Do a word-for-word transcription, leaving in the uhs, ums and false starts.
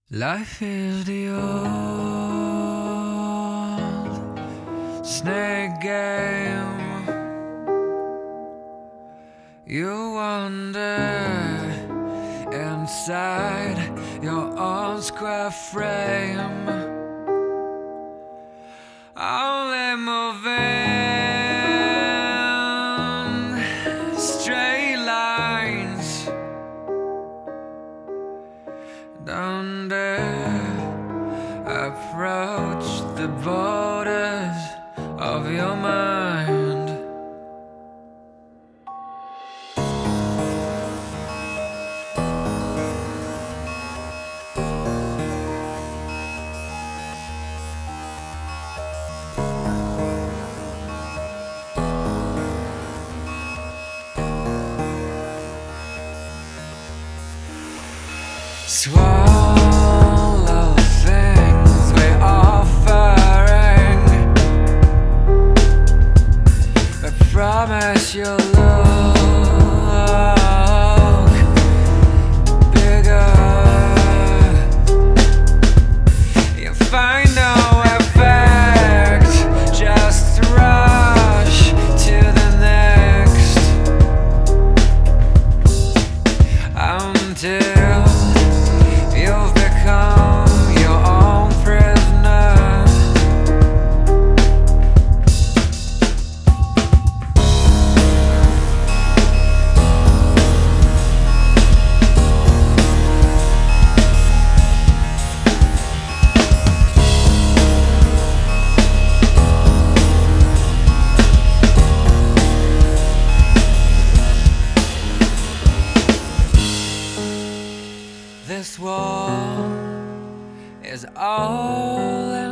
Life is the old snake game. You wander inside your own square frame, only moving straight lines. Don't dare approach the borders of your mind. Swallow things we're offering, but promise you'll look bigger. You find no effect, just rush to the next until you've become your own prisoner. This wall is all